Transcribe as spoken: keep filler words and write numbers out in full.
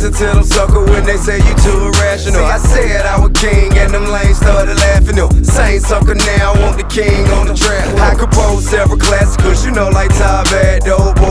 listen to them sucker when they say you too irrational. I said I was king and them lanes started laughing. No, same sucker now, I want the king on the track. I compose several classics, you know, like Ty Bad, the old boy